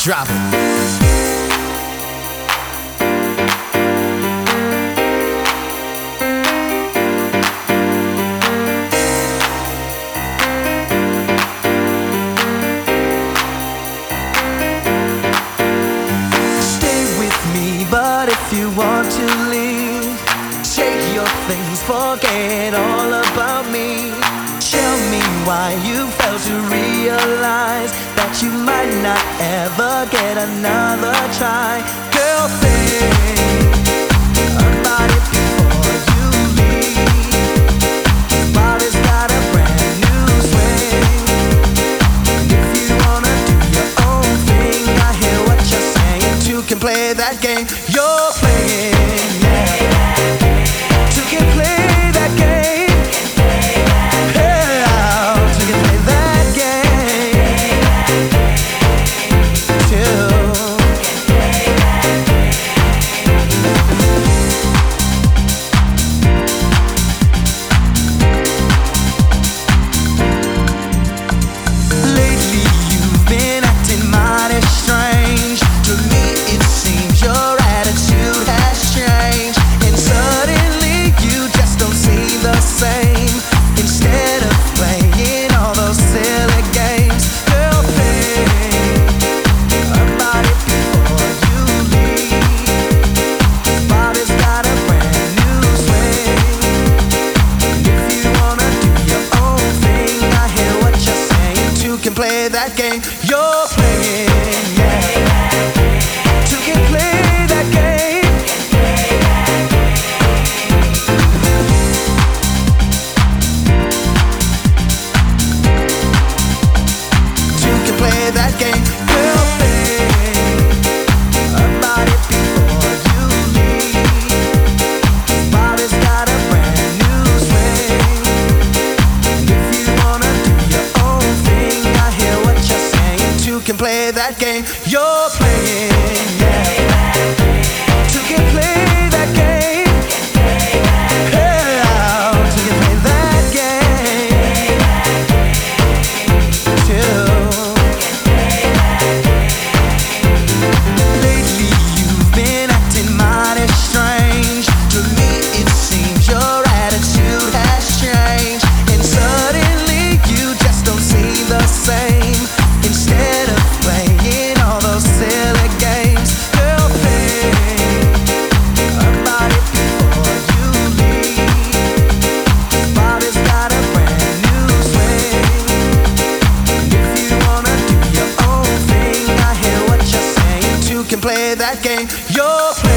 Drop it. But if you want to leave, take your things, forget all about me. Tell me why you failed to realize that you might not ever get another try. Girl, think about it before you leave. Body's got a brand new swing. If you wanna do your own thing, I hear what you're saying. Two can play that game you're playing, yeah. Two can play that game. Yeah, two can play that game. Two. Lately you've been acting mighty strange. To me it seems your attitude has changed, and suddenly you just don't seem the same. Instead of playing all those silly games, girl, think about it before you leave. Body's got a brand new swing. If you wanna do your own thing, I hear what you're saying. Two can play that game you're playing, yeah. Two can play that game. Two can play that game. Girl, think about it before you leave. Body's got a brand new swing. If you wanna do your own thing, I hear what you're saying. Two can play that game you're playing, yeah. Two can play that game. Yeah, two can play that game. Two. Lately you've been acting mighty strange. To me it seems your attitude has changed, and suddenly you just don't seem the same. Instead of playing all those silly games, girl, think about it before you leave. Body's got a brand new swing. If you wanna do your own thing, I hear what you're saying. Two can play that game you're playing.